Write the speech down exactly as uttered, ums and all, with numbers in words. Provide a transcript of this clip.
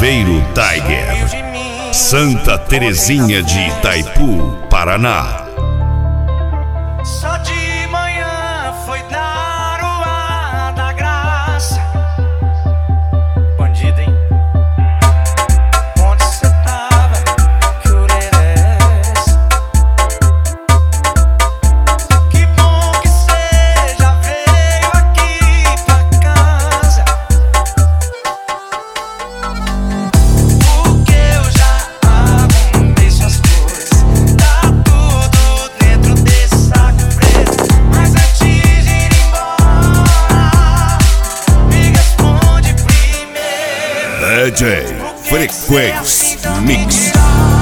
Cavaleiro Tiger, Santa Terezinha de Itaipu, Paraná. Só de manhã foi dar o ar da graça. Bandido, hein? Onde cê tava? Que orelha é essa? Que bom que cê já veio aqui pra casa. Porque eu já arrumei suas coisas. Tá tudo dentro desse saco preto. Mas antes de ir embora, me responde primeiro. D J Frequência Mix.